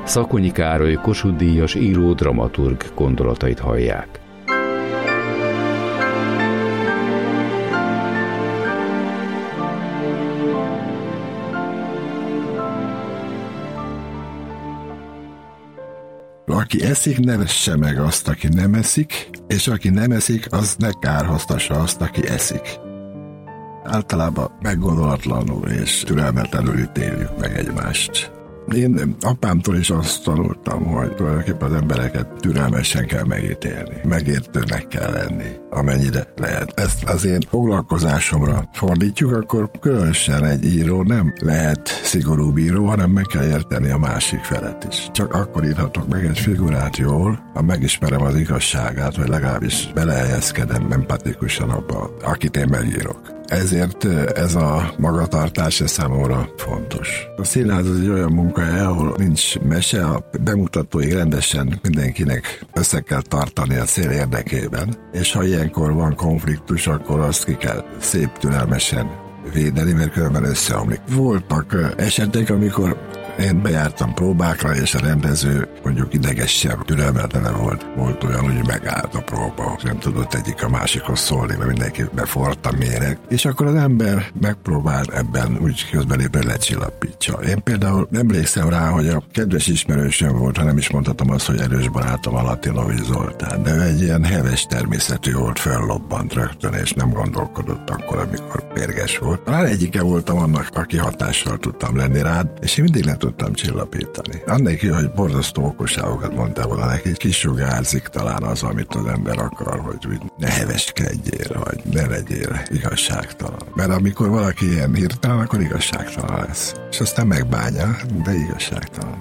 Szakonyi Károly Kossuth-díjas író, dramaturg gondolatait hallják. Aki eszik, ne vesse meg azt, aki nem eszik, és aki nem eszik, az ne kárhoztassa azt, aki eszik. Általában meggondolatlanul és türelmetlenül ítéljük meg egymást. Én apámtól is azt tanultam, hogy tulajdonképpen az embereket türelmesen kell megítélni. Megértőnek kell lenni, amennyire lehet. Ezt az én foglalkozásomra fordítjuk, akkor különösen egy író nem lehet szigorú bíró, hanem meg kell érteni a másik felet is. Csak akkor írhatok meg egy figurát jól, ha megismerem az igazságát, vagy legalábbis belehelyezkedem empatikusan abba, akit én megírok. Ezért ez a magatartás számomra fontos. A színház az egy olyan munkahely, ahol nincs mese, a bemutatóig rendesen mindenkinek össze kell tartani a cél érdekében, és ha ilyenkor van konfliktus, akkor azt ki kell szép türelmesen védeni, mert különben összeomlik. Voltak esetek, amikor én bejártam próbákra, és a rendező mondjuk idegesebb, türelmetlen volt. Volt olyan, hogy megállt a próba, nem tudott egyik a másikhoz szólni, mert mindenki beforrott a méreg. És akkor az ember megpróbál ebben úgy közbelépni, hogy lecsillapítsa. Én például emlékszem rá, hogy a kedves ismerősöm volt, ha nem is mondhatom azt, hogy erős barátom a Latinovics Zoltán, de ő egy ilyen heves természetű volt, fellobbant rögtön, és nem gondolkodott akkor, amikor pérges volt. Talán egyike voltam annak, aki hatással tudtam lenni rád, és én mindig le tudtam csillapítani. Annélkül, hogy borzasztó okosságokat mondtál volna neki, kisugárzik talán az, amit az ember akar, hogy ne heveskedjél, vagy ne legyél igazságtalan. Mert amikor valaki ilyen hirtelen, akkor igazságtalan lesz. És aztán megbánja, de igazságtalan.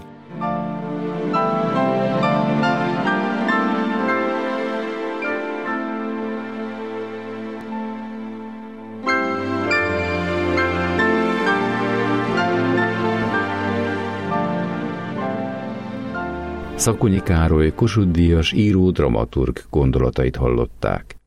Szakonyi Károly Kossuth-díjas író, dramaturg gondolatait hallották.